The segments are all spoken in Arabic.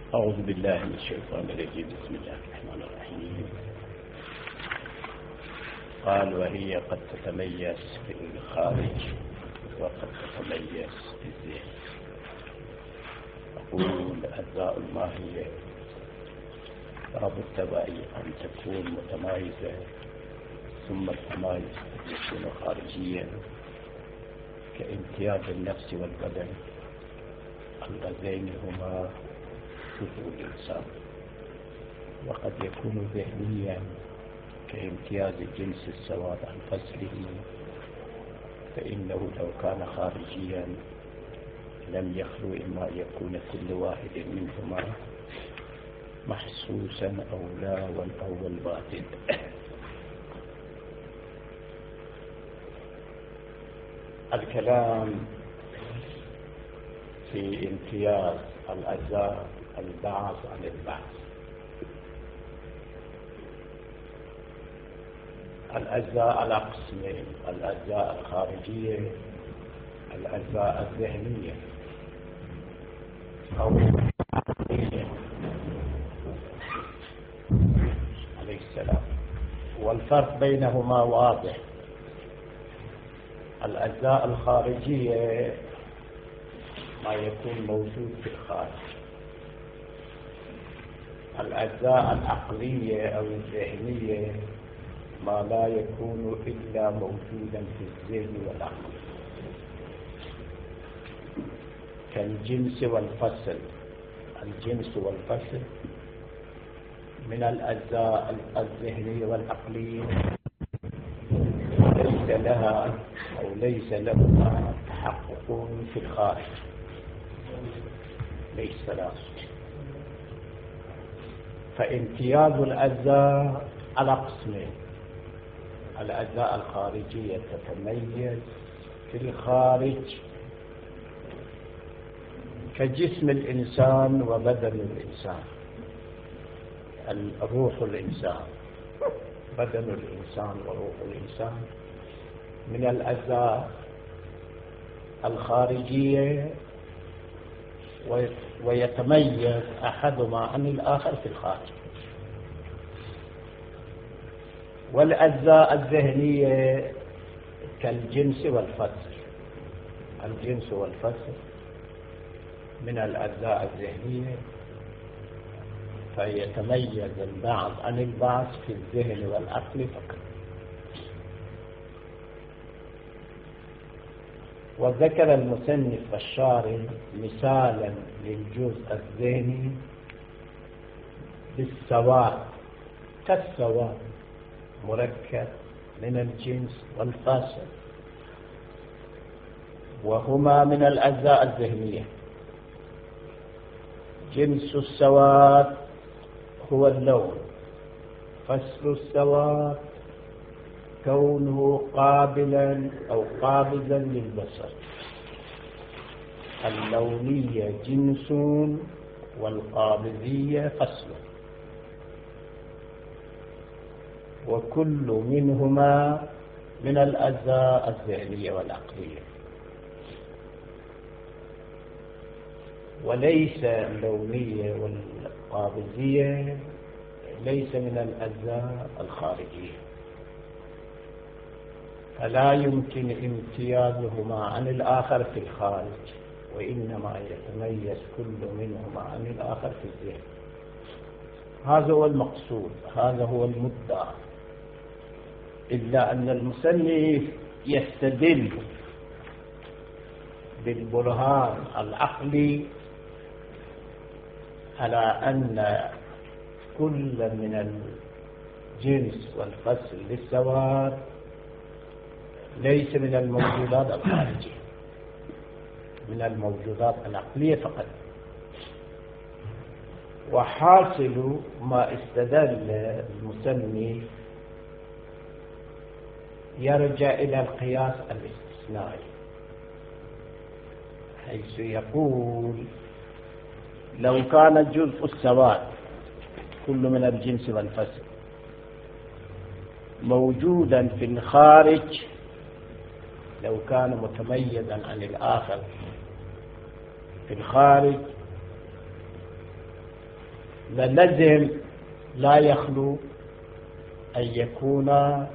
أعوذ بالله من الشيطان الرجيم. بسم الله الرحمن الرحيم. قال وهي قد تتميز في الخارج وقد تتميز في الذهن. أقول أجزاء الماهية لابد أن تكون متمايزة، ثم التمايز يكون خارجيا كامتياز النفس والبدن اللذين هما شذور الإنسان، وقد يكون ذهنيا كامتياز جنس السواد عن فصله، فإنه لو كان خارجيا لم يخلو إما أن يكون كل واحد منهما محسوسا أو لا والأول باطل. الكلام في امتياز الأجزاء البعض عن البعض. الأجزاء على قسمين: الأجزاء الخارجية، الأجزاء الذهنية أو العقلية. عليه السلام. والفرق بينهما واضح. الأجزاء الخارجية ما يكون موجود في الخارج، الأجزاء العقلية أو الذهنية ما لا يكون إلا موجودا في الذهن والعقل، كالجنس والفصل. الجنس والفصل من الأجزاء الذهنية والعقلية ليس لها أو ليس لهما تحقق في الخارج، ليس له. فامتياز الأجزاء على قسمين: الأجزاء الخارجية تتميز في الخارج كجسم الإنسان وبدن الإنسان، روح الإنسان، بدن الإنسان وروح الإنسان من الأجزاء الخارجية، ويتميز أحدهما عن الآخر في الخارج. والأجزاء الذهنية كالجنس والفصل. الجنس والفصل من الأجزاء الذهنية، فيتميز البعض عن البعض في الذهن والعقل فقط. وذكر المصنف الشارح مثالا للجزء الذهني بالسواد، كالسواد مركب من الجنس والفصل، وهما من الأجزاء الذهنية. جنس السواد هو اللون، فصل السواد كونه قابلا أو قابضا للبصر. اللونية جنس والقابضية فصل، وكل منهما من الأجزاء الذهنية والعقلية. وليس اللونية والقابضية ليس من الأجزاء الخارجية، فلا يمكن امتيازهما عن الآخر في الخارج، وإنما يتميز كل منهما عن الآخر في الذهن. هذا هو المقصود، هذا هو المدعى. إلا أن المصنف يستدل بالبرهان العقلي على أن كل من الجنس والفصل للسواد ليس من الموجودات الخارجية، من الموجودات العقلية فقط. وحاصل ما استدل المصنف يرجع إلى القياس الاستثنائي، حيث يقول لو كان جزء السواد كل من الجنس والفصل موجودا في الخارج، لو كان متميزا عن الآخر في الخارج لازم لا يخلو أن يكون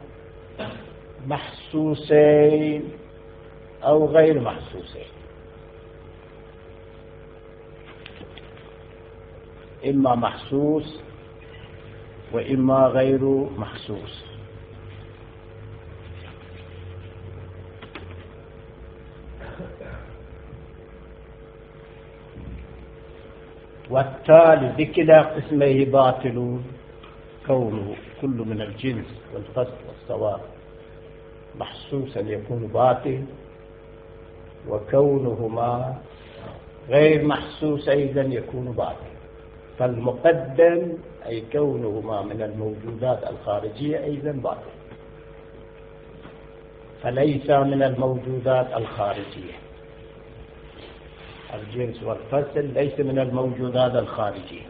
محسوسين أو غير محسوسين، إما محسوس وإما غير محسوس. والتالي بكلا قسميه باطل كونه كل من الجنس والفصل والسواء محسوسا يكون باطل، وكونهما غير محسوس أيضا يكون باطل. فالمقدم أي كونهما من الموجودات الخارجية أيضا باطل، فليس من الموجودات الخارجية. الجنس والفصل ليس من الموجودات الخارجية.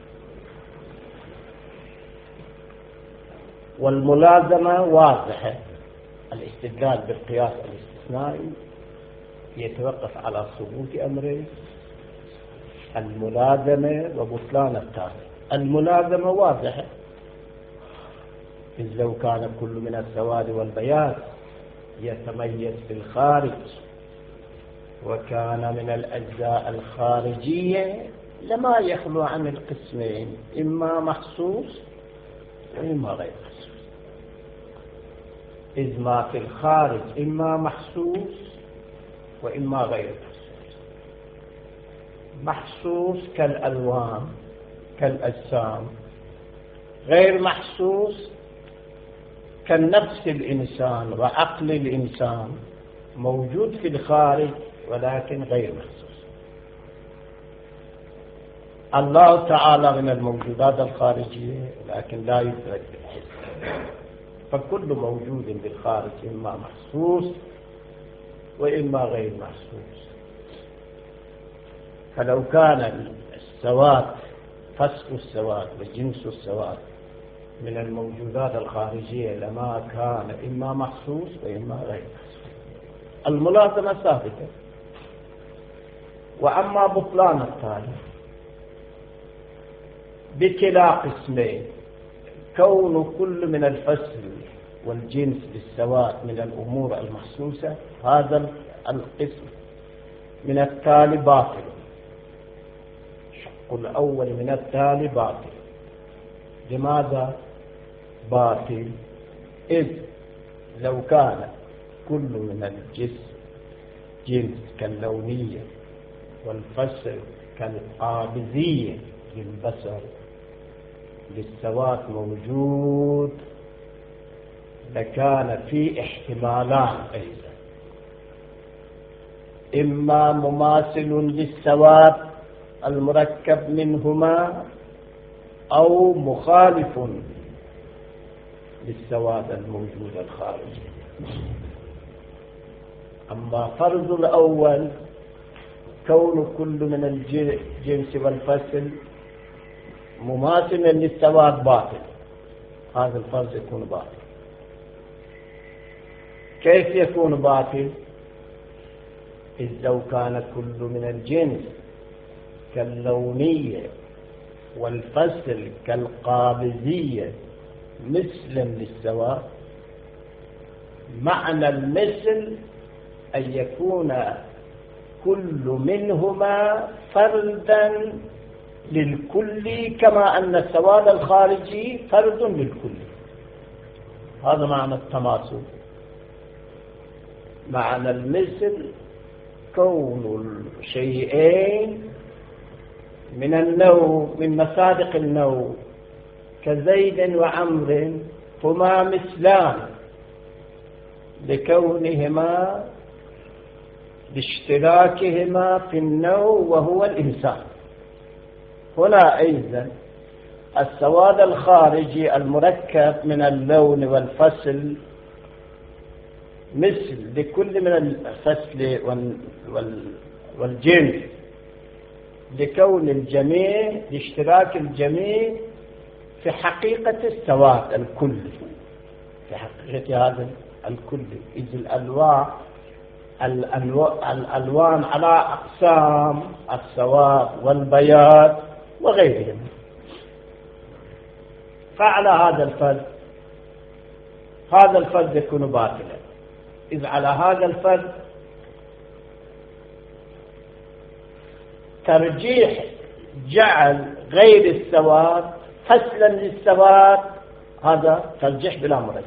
والملازمة واضحة، الاستدلال بالقياس الاستثنائي يتوقف على ثبوت أمرين: الملازمة وبطلان التالي. الملازمة واضحة، إذ لو كان كل من السواد والبياض يتميز بالخارج وكان من الأجزاء الخارجية لما يخلو عن القسمين، إما محسوس وإما غير محسوس. إذ ما في الخارج إما محسوس وإما غير محسوس. محسوس كالألوان كالأجسام، غير محسوس كالنفس الإنسان وعقل الإنسان، موجود في الخارج ولكن غير محسوس. الله تعالى من الموجودات الخارجية لكن لا يدرك بالحس، فكل موجود بالخارج إما محسوس وإما غير محسوس. فلو كان السواد فصل السواد وجنس السواد من الموجودات الخارجية لما كان إما محسوس وإما غير محسوس. الملازمة ثابتة. وأما بطلان التالي بكلا قسمين: كون كل من الفصل والجنس بالسواد من الأمور المحسوسة، هذا القسم من التالي باطل. الشق الأول من التالي باطل. لماذا باطل؟ إذ لو كان كل من الجسم جنس كاللونية والفصل كالقابضية للبصر للسواد موجود لكان في احتمالان أيضا: إما مماثل للسواد المركب منهما أو مخالف للسواد الموجود الخارجي. أما فرض الأول كون كل من الجنس والفصل مماثلا للسواد باطل، هذا الفرض يكون باطل. كيف يكون باطل؟ إذ لو كان كل من الجنس كاللونية والفصل كالقابضية مثلا للسواد، معنى المثل أن يكون كل منهما فردا للكل، كما أن السواد الخارجي فرد للكل. هذا معنى التماثل. معنى المثل كون الشيئين من النوع من مصادق النوع كزيد وعمر هما مثلان لكونهما لاشتراكهما في النوع وهو الإنسان. هنا أيضا السواد الخارجي المركب من اللون والفصل مثل لكل من الفصل والجنس لكون الجميع لاشتراك الجميع في حقيقة السواد الكلي، في حقيقة هذا الكلي. إذ الألوان على أقسام: السواد والبياض وغيرهم. فعلى هذا الفرد يكون باطلا. إذ على هذا الفرد ترجيح جعل غير السواد فصلا للسواد، هذا ترجيح بلا مرجح.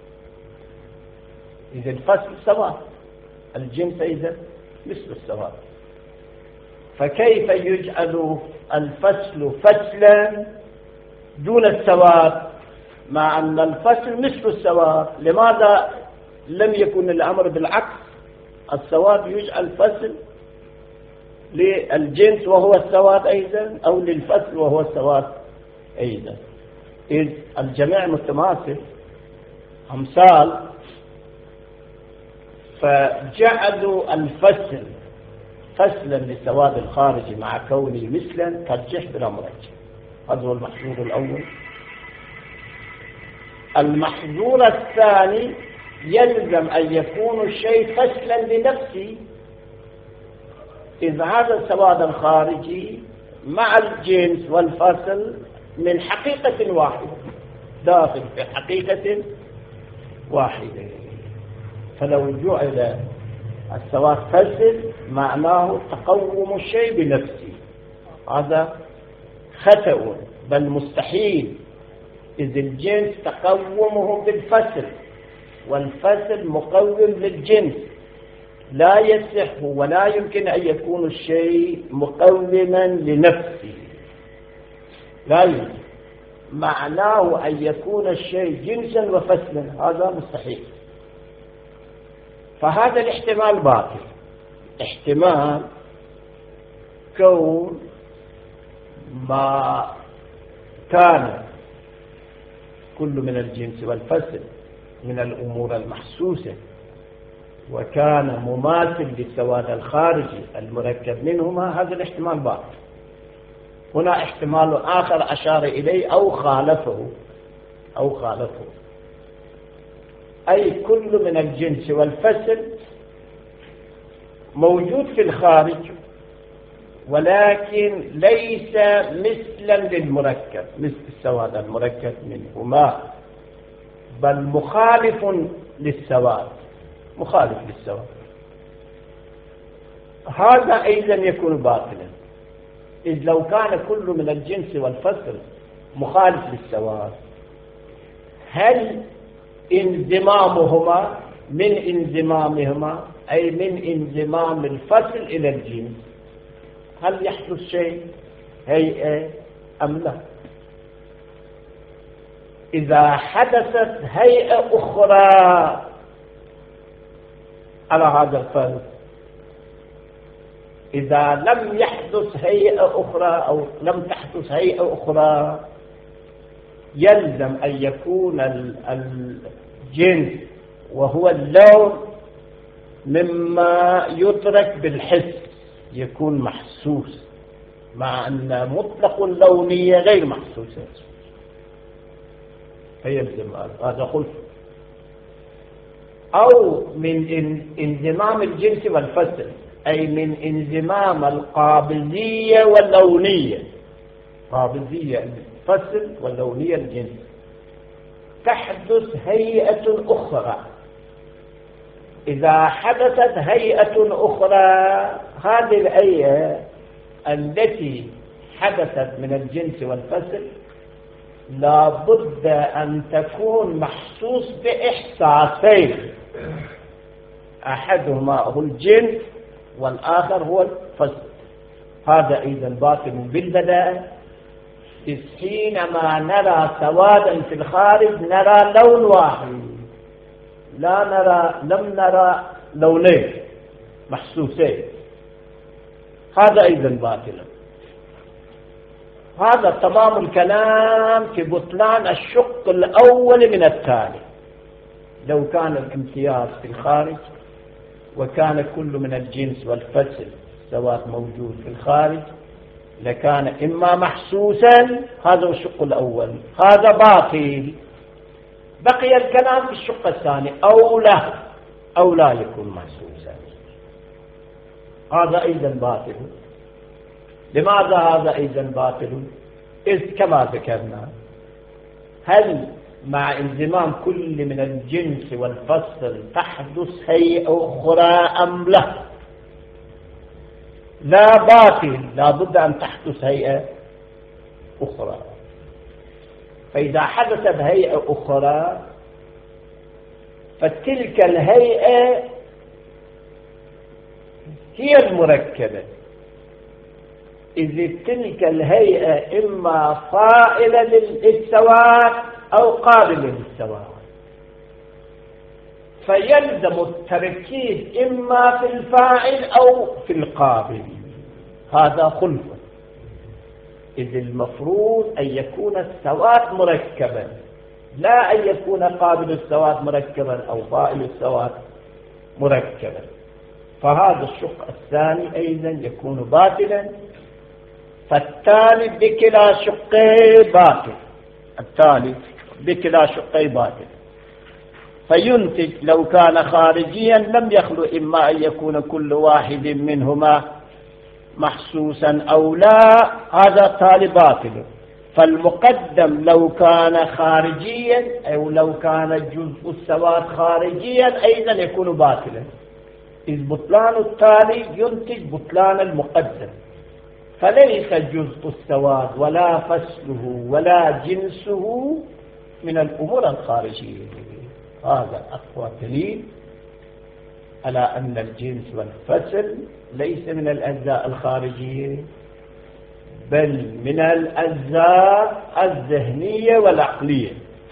إذا الفصل سواد، الجنس إذا مثل السواد، فكيف يجعل الفصل فصلا دون السواد مع أن الفصل مثل السواد؟ لماذا لم يكن الأمر بالعكس؟ السواد يجعل فصل للجنس وهو السواد أيضا، أو للفصل وهو السواد أيضا، إذ الجميع متماثل أمثال، فجعلوا الفصل فصلا للسواد الخارجي مع كونه مثلا ترجيح بلا مرجح. هذا هو المحظور الأول. المحظور الثاني يلزم أن يكون الشيء فصلا لنفسه، إذ هذا السواد الخارجي مع الجنس والفصل من حقيقة واحدة، داخل في حقيقة واحدة. فلو جعل السواد فصل معناه تقوم الشيء بنفسه، هذا خطأ بل مستحيل، إذ الجنس تقومه بالفصل والفصل مقوم للجنس، لا يصح ولا يمكن أن يكون الشيء مقوما لنفسه، لا يمكن. معناه أن يكون الشيء جنسا وفصلا، هذا مستحيل. فهذا الاحتمال باطل، احتمال كون ما كان كل من الجنس والفصل من الأمور المحسوسة وكان مماثل للسواد الخارجي المركب منهما، هذا الاحتمال باطل. هنا احتمال آخر أشار إليه أو خالفه، أي كل من الجنس والفصل موجود في الخارج ولكن ليس مثلا للمركب مثل السواد المركب منهما، بل مخالف للسواد، هذا أيضا يكون باطلا. إذ لو كان كل من الجنس والفصل مخالف للسواد، هل انضمامهما من انضمامهما أي من انضمام الفصل إلى الجنس، هل يحدث شيء هيئة أم لا؟ إذا حدثت هيئة أخرى على هذا الفرد، إذا لم يحدث هيئة أخرى أو لم تحدث هيئة أخرى، يلزم أن يكون الجنس وهو اللون مما يدرك بالحس، يكون محسوس، مع أن مطلق اللونية غير محسوسة، فيلزم هذا خلف. أو من انضمام الجنس والفصل أي من انضمام القابلية واللونية، قابلية الفصل واللونية الجنس، تحدث هيئة أخرى. إذا حدثت هيئة أخرى، هذه الهيئة التي حدثت من الجنس والفصل لا بد أن تكون محسوس بإحساسين، أحدهما هو الجنس والآخر هو الفصل. هذا أيضا باطل بالبداء، إذ حينما نرى سوادا في الخارج نرى لون واحد، لم نرى لونين محسوسين، هذا أيضا باطل. هذا تمام الكلام في بطلان الشق الأول من الثاني. لو كان الامتياز في الخارج وكان كل من الجنس والفصل سواء موجود في الخارج لكان إما محسوسا، هذا الشق الأول، هذا باطل. بقي الكلام في الشق الثاني، أو لا يكون محسوسا، هذا أيضا باطل. لماذا هذا أيضا باطل؟ إذ كما ذكرنا هل مع انضمام كل من الجنس والفصل تحدث هيئة أخرى أم لا؟ لا باطل، لا بد أن تحدث هيئة أخرى. فإذا حدثت هيئة أخرى فتلك الهيئة هي المركبة، إذ تلك الهيئة إما فاعلة للسواد أو قابلة للسواد، فيلزم التركيب إما في الفاعل أو في القابل. هذا خلف، إذ المفروض أن يكون السواد مركبا، لا أن يكون قابل السواد مركبا أو فاعل السواد مركبا. فهذا الشق الثاني أيضا يكون باطلا، فالتالي بكلا شقي باطل، التالي بكلا شقي باطل. فينتج لو كان خارجيا لم يخلو إما أن يكون كل واحد منهما محسوسا أو لا، هذا تالي باطل. فالمقدم لو كان خارجيا أو لو كان جزء السواد خارجيا أيضا يكون باطلا، إذ بطلان التالي ينتج بطلان المقدم. فليس جزء السواد ولا فصله ولا جنسه من الأمور الخارجية. هذا أقوى دليل على أن الجنس والفصل ليس من الأجزاء الخارجية، بل من الأجزاء الذهنية والعقلية.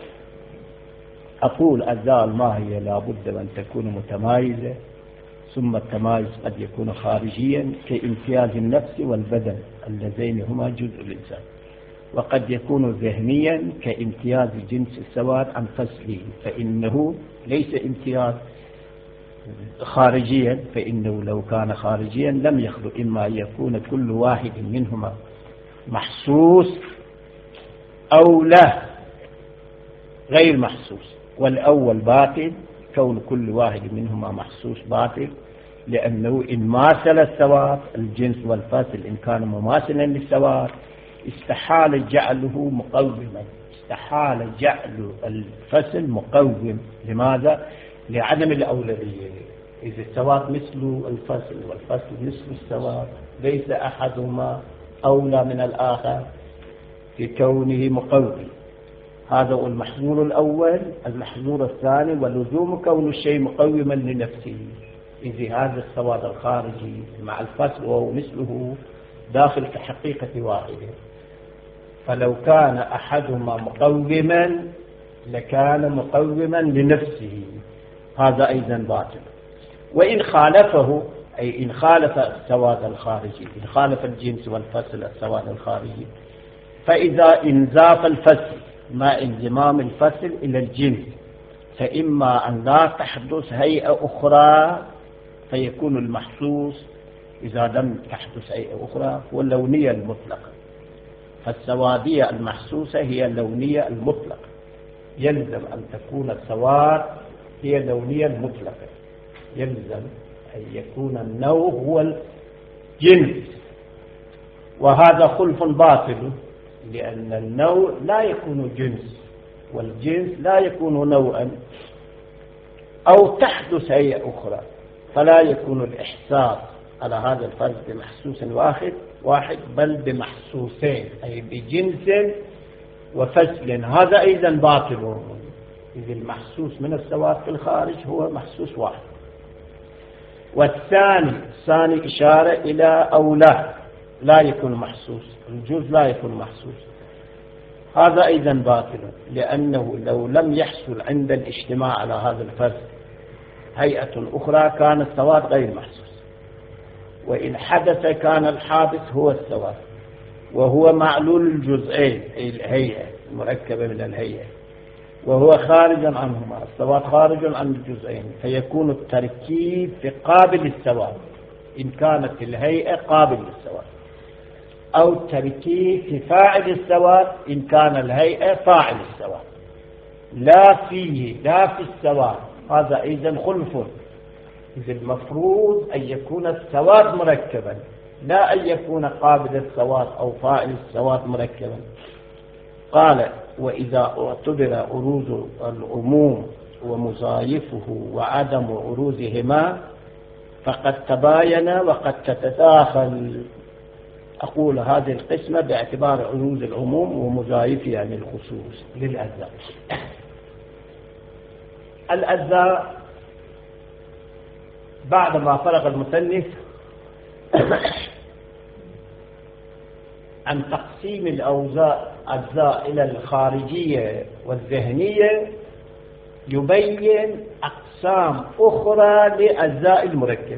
أقول أجزاء الماهية لا بد أن تكون متمايزة، ثم التمايز قد يكون خارجيا كامتياز النفس والبدن اللذين هما جزء الإنسان، وقد يكون ذهنيا كامتياز جنس السواد عن فصله، فإنه ليس امتياز خارجيا، فإنه لو كان خارجيا لم يخلو إما أن يكون كل واحد منهما محسوس أو لا غير محسوس. والأول باطل، كون كل واحد منهما محسوس باطل، لأنه إن ماثل السواد الجنس والفصل إن كان مماثلا للسواد استحال جعله مقوما، استحال جعل الفصل مقوم. لماذا؟ لعدم الأولوية، إذا السواد مثل الفصل والفصل مثل السواد ليس أحدهما أولى من الآخر في كونه مقوم. هذا هو المحظور الأول. المحظور الثاني ولزوم كون الشيء مقوما لنفسه، إذ هذا السواد الخارجي مع الفصل وهو مثله داخل في حقيقة واحدة، فلو كان أحدهما مقوما لكان مقوما لنفسه، هذا أيضا باطل. وإن خالفه، أي إن خالف السواد الخارجي، إن خالف الجنس والفصل السواد الخارجي، فإذا انزاف الفصل مع انضمام الفصل إلى الجنس فإما أن لا تحدث هيئة أخرى فيكون المحسوس، إذا لم تحدث هيئة أخرى هو اللونية المطلقة. فالسوادية المحسوسة هي اللونية المطلقة، يلزم أن تكون السواد هي اللونية المطلقة، يلزم أن يكون النوع هو الجنس. وهذا خلف باطل، لأن النوع لا يكون جنس والجنس لا يكون نوعا، أو تحدث هيئة أخرى، فلا يكون الإحساس على هذا الفرد بمحسوس واحد بل بمحسوسين، أي بجنس وفصل. هذا أيضا باطل، إذ المحسوس من السواد في الخارج هو محسوس واحد. والثاني إشارة إلى أولى لا يكون محسوس، الجزء لا يكون محسوس، هذا أيضا باطل، لأنه لو لم يحصل عند الاجتماع على هذا الفرد هيئة أخرى كان السواد غير محسوس، وإن حدث كان الحادث هو السواد، وهو معلول الجزئين أي الهيئة المركبة من الهيئة، وهو خارج عنهما، السواد خارج عن الجزئين، فيكون التركيب في قابل السواد إن كانت الهيئة قابل للسواد، أو التركيب في فاعل السواد إن كان الهيئة فاعل السواد، لا في السواد. هذا أيضا خلف، إذ المفروض أن يكون السواد مركبا، لا أن يكون قابل السواد أو فاعل السواد مركبا. قال وإذا اعتبر عروض العموم ومزايفه وعدم عروضهما فقد تباين وقد تتداخل. أقول هذه القسمة باعتبار عروض العموم ومزايفها للخصوص للأجزاء. الأجزاء بعدما فرغ المصنف عن تقسيم الأجزاء إلى الخارجية والذهنية يبين أقسام أخرى لأجزاء المركب.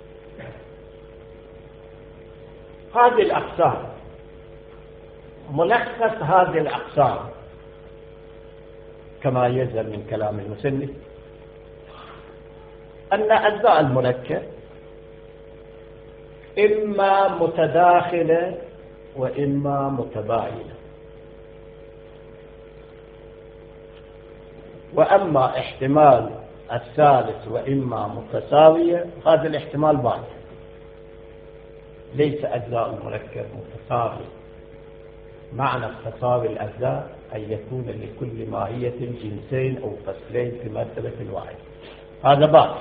هذه الأقسام ملخص هذه الأقسام كما يلزم من كلام المصنف أن أجزاء المركب إما متداخلة وإما متباينة، وأما احتمال الثالث وإما متساوية هذا الاحتمال باطل. ليس أجزاء المركب متساوية. معنى التساوي الأجزاء أن يكون لكل ماهية جنسين أو فصلين في مرتبة واحدة، هذا باطل.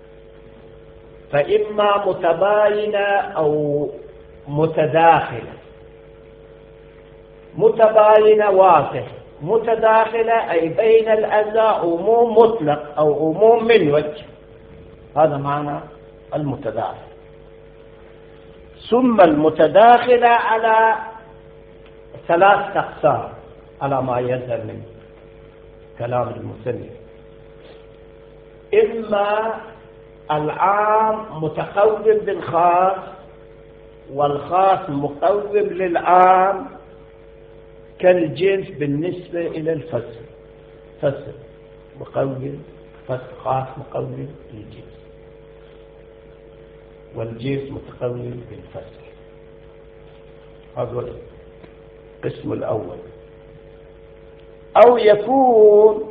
فإما متباينة أو متداخلة. متباينة واضح، متداخلة أي بين الأجزاء عموم مطلق أو عموم من وجه، هذا معنى المتداخل. ثم المتداخلة على ثلاث أقسام على ما يظهر من كلام المصنف. إما العام متقوم بالخاص والخاص مقوم للعام كالجنس بالنسبة إلى الفصل، فصل مقوم، فصل خاص مقوم للجنس، والجنس متقوم بالفصل. هذا القسم الأول. أو يكون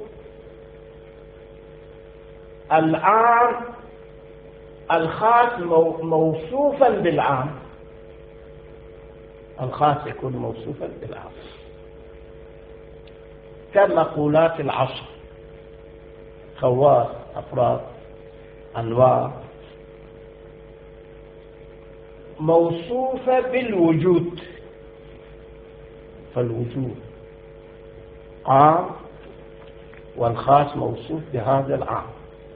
العام الخاص موصوفا بالعام، الخاص يكون موصوفا بالعام كمقولات العشر: خواص، أفراد، أنواع، موصوفة بالوجود، فالوجود عام والخاص موصوف بهذا العام.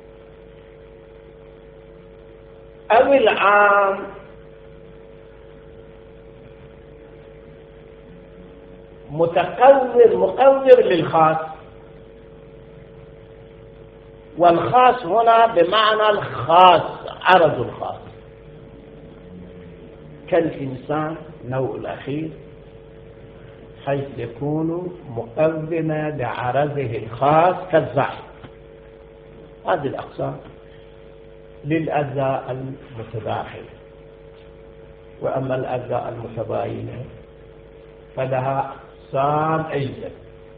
أو العام مقوّر للخاص، والخاص هنا بمعنى الخاص، عرض الخاص، كالإنسان نوع الأخير، حيث يكون مقوّما لعرضه الخاص كالزعم. هذه الأقسام للأجزاء المتداخلة. وأما الأجزاء المتباينة فلها أقسام أيضا.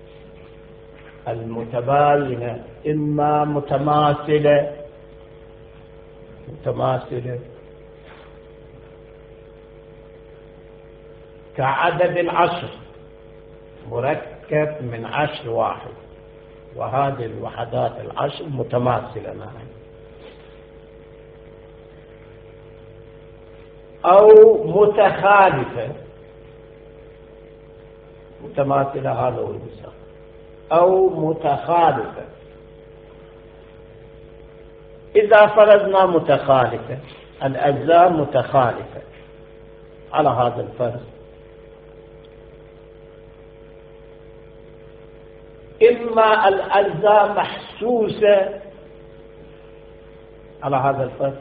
المتباينة إما متماثلة كعدد العشر، مركب من 10 واحد، وهذه الوحدات العشر متماثلة معا. أو متخالفة، متماثلة هذا هو المثال، أو متخالفة. إذا فرضنا متخالفة، الأجزاء متخالفة على هذا الفرض، إما الأجزاء محسوسة على هذا الفرض،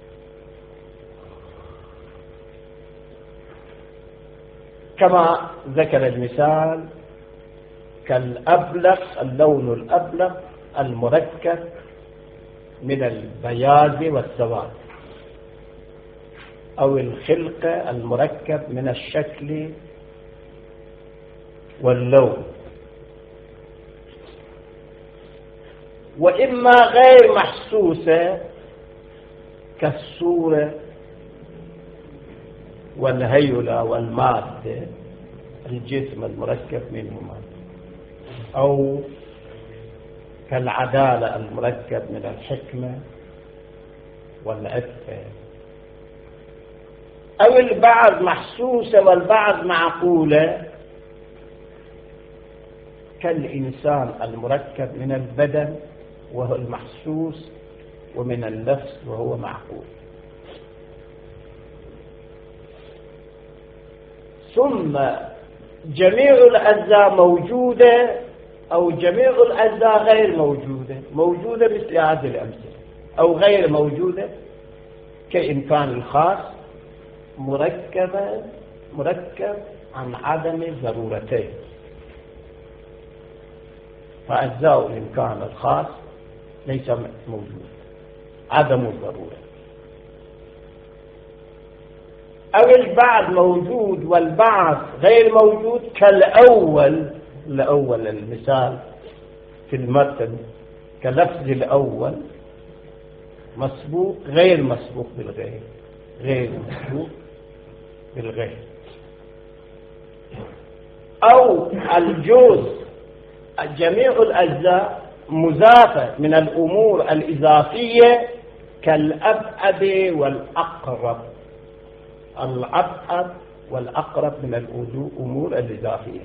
كما ذكر المثال كالأبلق، اللون الأبلق المركب من البياض والسواد، أو الخلقة المركب من الشكل واللون. وإما غير محسوسة كالصورة والهيئة والمادة الجسم المركب منهما، أو كالعدالة المركب من الحكمة والعفة، أو البعض محسوسة والبعض معقولة كالإنسان المركب من البدن وهو المحسوس ومن النفس وهو معقول. ثم جميع الأجزاء موجودة أو جميع الأجزاء غير موجودة مثل هذه الأمثلة، أو غير موجودة كإمكان الخاص مركب عن عدم ضرورتين، فأجزاء الإمكان الخاص ليس موجود، عدم الضرورة. أو البعض موجود والبعض غير موجود كالأول المثال في المتن كلفظ الأول مسبوق غير مسبوق بالغير، غير مسبوق بالغير. أو الجزء جميع الأجزاء مضافة من الأمور الإضافية كالأبعد والأقرب، الأبعد والأقرب من الأمور الإضافية.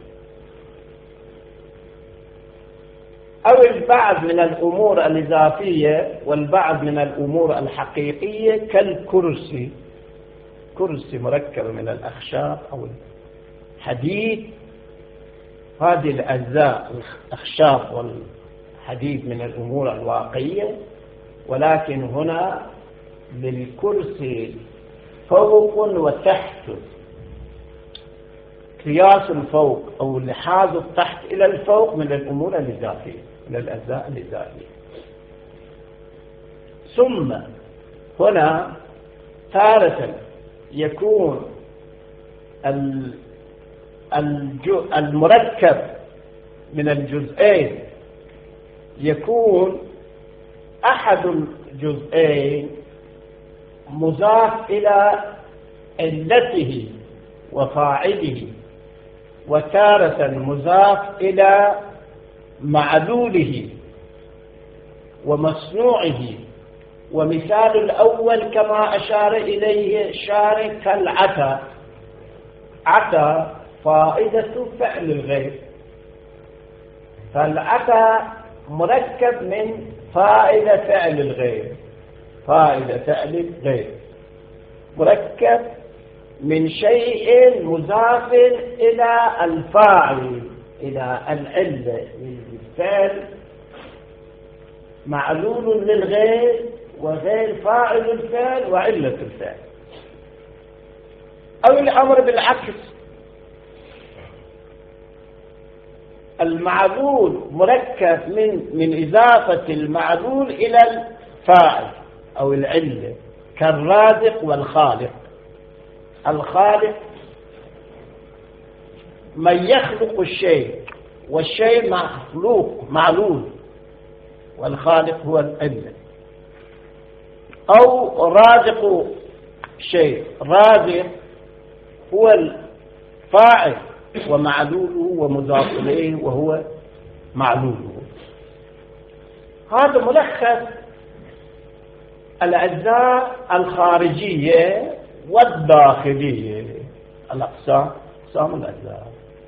أو البعض من الأمور الإضافية والبعض من الأمور الحقيقية كالكرسي، كرسي مركب من الأخشاب أو الحديد، هذه الأجزاء الأخشاب والحديد من الأمور الواقعية، ولكن هنا للكرسي فوق وتحت، قياس الفوق أو لحاظ التحت إلى الفوق من الأمور الإضافية، من الأجزاء الإضافية. ثم هنا تارة يكون المركب من الجزئين يكون أحد الجزئين مضاف إلى علته وفاعله، وتارة مضاف إلى معلوله ومصنوعه. ومثال الأول كما أشار إليه الشارح كالعتا، عتا فائدة فعل الغير، فالعتا مركب من فائدة فعل الغير، فائدة فعل الغير مركب من شيء مضاف إلى الفاعل، إلى العلة للفعل، معلول للغير وغير فاعل الفعل وعلة الفعل. أو الأمر بالعكس، المعلول مركب من إضافة المعلول إلى الفاعل أو العلة كالرازق والخالق. الخالق من يخلق الشيء، والشيء مخلوق معلول، والخالق هو العلة. أو رازق شيء، رازق هو الفاعل ومعلوله ومضاف إليه وهو معلوله. هذا ملخص الأجزاء الخارجية والداخلية، أقسام الأجزاء.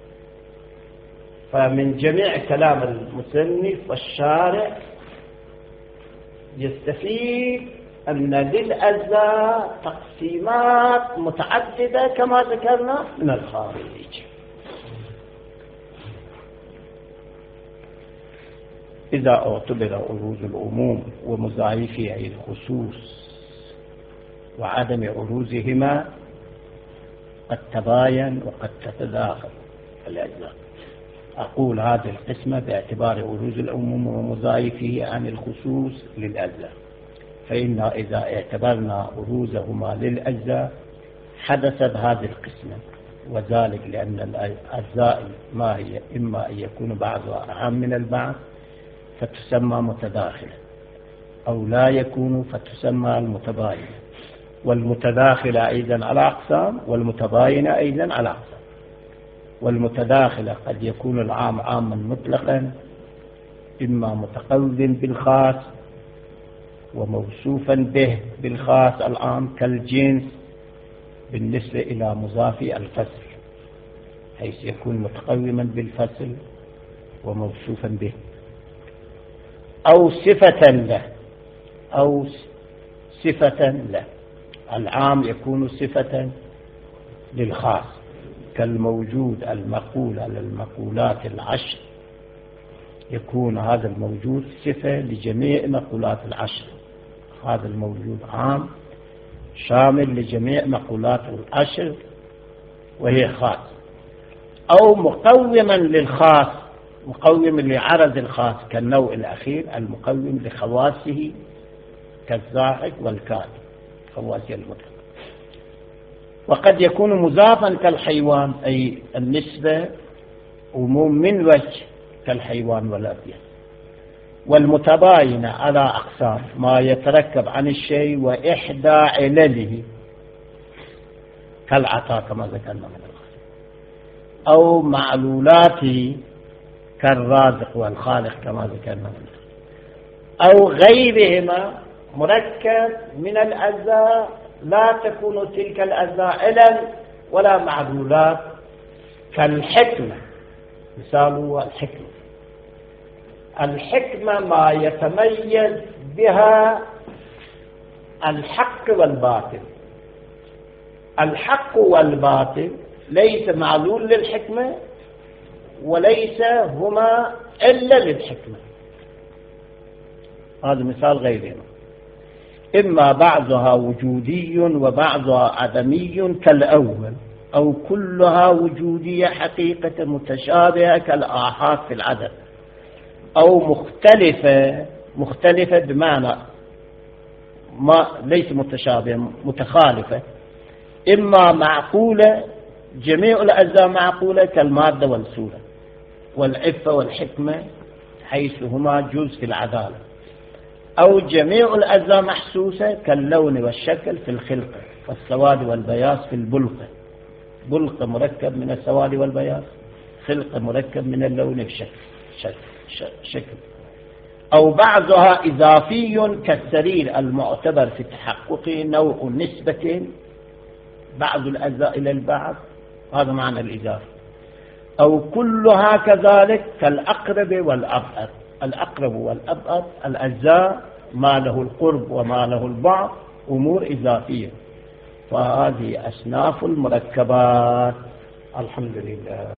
فمن جميع كلام المصنف والشارع يستفيد أن للأجزاء تقسيمات متعددة كما ذكرنا من الخارج. إذا اعتبر عروض العموم ومضاعفي الخصوص وعدم عروضهما قد تباين وقد تتداخل الأجزاء. أقول هذه القسمة باعتبار عروض العموم ومضاعفه عن الخصوص للأجزاء، فإن إذا اعتبرنا عروضهما للأجزاء حدثت هذه القسمة، وذلك لأن الأجزاء ما هي إما أن يكون بعضها أهم من البعض فتسمى متداخلة، أو لا يكون فتسمى المتباينة، والمتداخلة أيضا على أقسام والمتباينة أيضا على أقسام. والمتداخلة قد يكون العام عاما مطلقا، إما متقوم بالخاص وموصوفا به بالخاص العام كالجنس بالنسبة إلى مضافي الفصل، حيث يكون متقوما بالفصل وموصوفا به، أو صفة له. العام يكون صفة للخاص كالموجود المقول على المقولات العشر، يكون هذا الموجود صفة لجميع مقولات العشر، هذا الموجود عام شامل لجميع مقولات العشر وهي خاص. أو مقوما للخاص، مقوم لعرض الخاص كالنوع الأخير المقوم لخواصه كالزاحف والكاتب، خواصه المطلقة. وقد يكون مضافا كالحيوان، أي النسبة عموم من وجه كالحيوان والأبيض. والمتباينة على أقسام ما يتركب عن الشيء وإحدى علله كالعطاء كما ذكرنا من الخالق، أو معلولاته كالرازق والخالق كما ذكرنا من الخالق، أو غيرهما مركب من الأجزاء لا تكون تلك الأجزاء علل ولا معلولات كالحكمة. مثاله الحكمة، الحكمة ما يتميز بها الحق والباطل. الحق والباطل ليس معلول للحكمة وليس هما إلا للحكمة. هذا مثال غيرنا. إما بعضها وجودي وبعضها عدمي كالأول، أو كلها وجودية حقيقة متشابهة كالآحاد في العدد، أو مختلفة بمعنى ما ليس متشابهة متخالفة. إما معقولة، جميع الأجزاء معقولة كالمادة والصورة والعفة والحكمة حيث هما جزء في العدالة، أو جميع الأجزاء محسوسة كاللون والشكل في الخلقة والسواد والبياض في البلقة. بلقة مركب من السواد والبياض، خلقة مركب من اللون والشكل. أو بعضها إضافي كالسرير المعتبر في تحقق نوع نسبة بعض الأجزاء إلى البعض، هذا معنى الإضافة. أو كلها كذلك كالأقرب والأبعد. الأقرب والأبعد الأجزاء ما له القرب وما له البعد أمور إضافية. فهذه أصناف المركبات. الحمد لله.